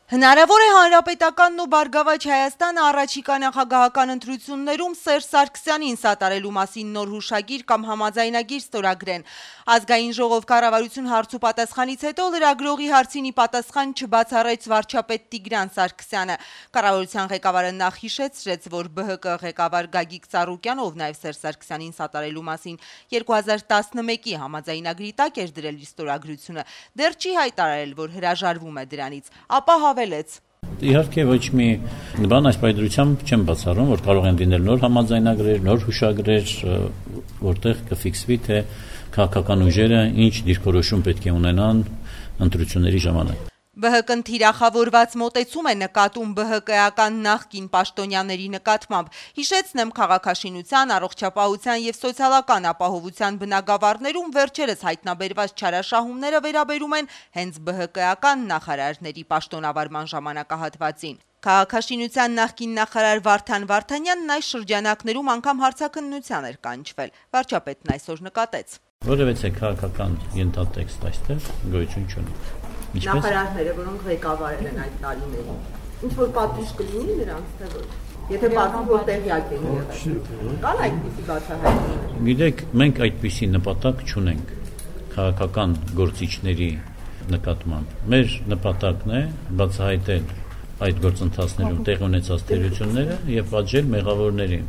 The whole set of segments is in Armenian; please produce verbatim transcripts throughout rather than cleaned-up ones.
Հնարավոր է Հանրապետականն ու Բարգավաճ Հայաստանը առաջիկա նախագահական ընտրություններում Սերժ Սարգսյանին սատարելու մասին նոր հուշագիր կամ համաձայնագիր ստորագրեն։ Ազգային ժողով կառավարություն հարցու պատասխանից հետո լրագրողի հարցին ի պատասխան չբացառեց վարչապետ Տիգրան Սարգսյանը։ Կառավարության ղեկավարը նախ հիշեցրեց, որ Բ Հ Կ ղեկավար Գագիկ Ծառուկյանն, ով նաև Սերժ Սարգսյանին սատարելու մասին երկու հազար տասնմեկի համաձայնագրի տակ էր դրել իր ստորագրությունը, դեռ չի հայտարարել, որ հրաժարվում է դրանից, ապա հավելեց. Իհարկե ոչ մի բան այս պայծրությամբ չեմ բացառում, որ կարող են լինել նոր համաձայնագրեր, նոր հուշագրեր, որտեղ կֆիքսվի, թե քաղաքական ուժերը ինչ դիրքորոշում պետք է ունենան ընտրությունների ժամանակ։ Բ Հ Կ-ն թիրախավորված մոտեցում է նկատում Բ Հ Կ-ական նախկին պաշտոնյաների նկատմամբ։ Հիշեցնեմ, քաղաքաշինության, առողջապահության եւ սոցիալական ապահովության բնագավառներում վերջերս հայտնաբերված չարաշահումները վերաբերում են հենց Բ Հ Կ-ական նախարարների պաշտոնավարման ժամանակահատվածին։ Քաղաքաշինության նախկին նախարար Վարդան Վարդանյանն այս շրջանակներում անգամ հարցաքննության էր կանչվել։ Վարչապետն այսօր նկատեց. Որևէ քաղաքական ենթատեքստ այստեղ գոյություն չունի։ Նախարարները, որոնք ղեկավարել են այդ տարիներին, ինչ որ պատիժ կլինի նրանց, թե ոչ։ Եթե պատմում որ տեղյակ են եղել։ Կան այդպիսի բացահայտումներ։ Գիտեք, մենք այդպիսի նպատակ չունենք քաղաքական գործիչների նկատմամբ։ Մեր նպատակն է բացահայտել այդ գործընթացներում տեղի ունեցած թերությունները եւ պատժել մեղավորներին։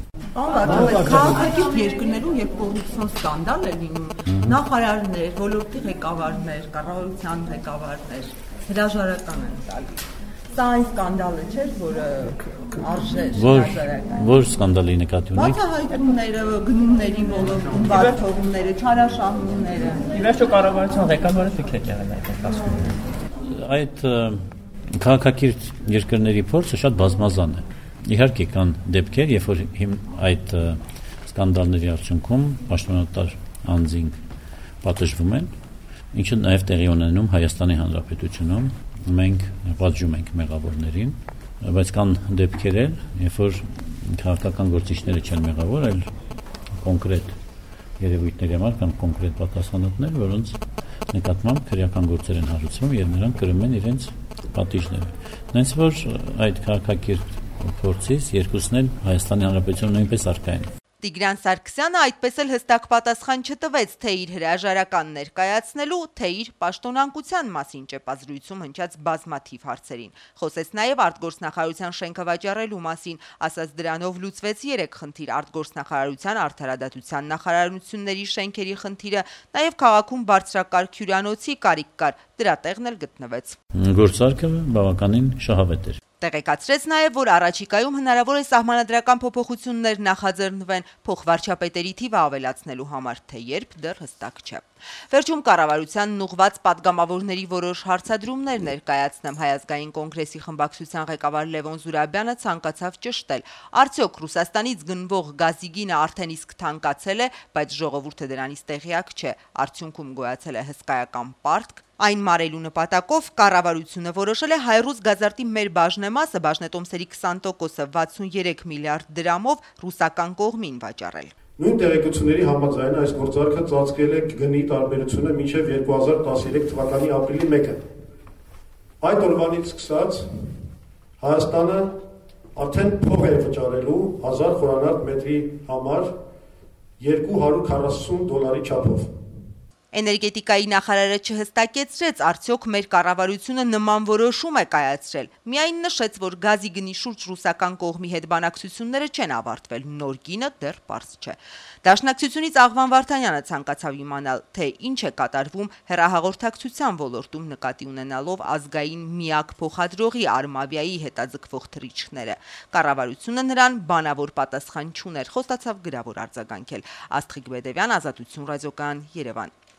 Քաղաքակիրթ երկրներում, երբ կոռուպցիոն սկանդալ է լինում, նախարարներ, ոլորտի ղեկավարներ, կառավարության ղեկավարներ հրաժարական են տալիս։ Սա այն սկանդալը չէր, որը արժե հրաժարական։ Որ սկանդալի նկատի ունեք։ Բացահայտումները, գնումների ոլորտում բարթողումները, չարաշահումները։ Ի վերջո կառավարության ղեկավարը դուք եք եղել այդ ասում։ Այդ քաղաքակիրթ երկրների փորձը շատ բազմազան է։ Իհարկե կան դեպքեր, երբ որ այդ սկանդալների արդյունքում պաշտոնատար անձինք պատժվում են, ինչը նաև տեղի ունենում Հայաստանի Հանրապետությունում, մենք պատժում ենք մեղավորներին, բայց կան դեպքեր, երբ որ քաղաքական գործիչները չեն մեղավոր, այլ կոնկրետ երևույթների համար կան կոնկրետ պատասխանատներ, որոնց նկատմամբ քրեական գործեր են հարուցվում եւ նրանք կրում են իրենց պատիժները։ Հենց որ այդ քաղաքակիրթ փորձից երկուսն էլ Հայաստանի Հանրապետությունում նույնպես առկա են։ Տիգրան Սարգսյանը այդպես էլ հստակ պատասխան չտվեց թե իր հրաժարական ներկայացնելու, թե իր պաշտոնանկության մասին ճեպազրույցում հնչած բազմաթիվ հարցերին։ Խոսեց նաև արտգործնախարարության շենքը վաճառելու մասին, ասաց դրանով լուծվեց երեք խնդիր՝ արտգործնախարարության, արդարադատության նախարարությունների շենքերի խնդիրը, նաև քաղաքում բարձրակարգ հյուրանոցի կարիք կար, դրա տեղն էլ գտնվեց։ Գործարքը բավականին շահավետ էր։ Տեղեկացրեց նաև, որ առաջիկայում հնարավոր է սահմանադրական փոփոխություններ նախաձեռնվեն փոխվարչապետերի թիվը ավելացնելու համար, թե երբ դեռ հստակ չէ։ Վերջում կառավարությանն ուղղված պատգամավորների որոշ հարցադրումներ ներկայացնեմ։ Հայ ազգային կոնգրեսի խմբակցության ղեկավար Լևոն Զուրաբյանը ցանկացավ ճշտել. արդյոք Ռուսաստանից գնվող գազի գինը արդեն իսկ թանկացել է, բայց ժողովուրդը դրանից տեղյակ չէ, արդյունքում գոյացել է հսկայական պարտք։ Այն մարելու նպատակով կառավարությունը որոշել է Հայրուզ գազարտի մեր բաժնեմասը բաժնետոմսերի քսան տոկոսը վաթսուներեք միլիարդ դրամով ռուսական կողմին վաճառել։ Նույն տեղեկությունների համաձայն այս գործարքը ծածկել է գնի տարբերությունը մինչև երկու հազար տասներեք թվականի ապրիլի մեկը։ Այդ օրվանից սկսած Հայաստանը արդեն փող է վճարելու հազար խորանարդ մետրի համար երկու հարյուր քառասուն դոլարի չափով։ Էներգետիկայի նախարարը չհստակեցրեց, արդյոք մեր կառավարությունը նման որոշում է կայացրել։ Միայն նշեց, որ գազի գնի շուրջ ռուսական կողմի հետ բանակցությունները չեն ավարտվել, նոր գինը դեռ պարզ չէ։ Դաշնակցությունից Աղվան Վարդանյանը ցանկացավ իմանալ, թե ինչ է կատարվում հեռահաղորդակցության ոլորտում նկատի ունենալով ազգային միակ փոխադրողի Արմավիայի հետաձգվող թռիչքները։ Կառավարությունը նրան բանավոր պատասխան չուներ, խոստացավ գրավոր արձագանքել։ Աստղիկ Բեդևյան, Ազատություն ռադիոկայան, Երևան։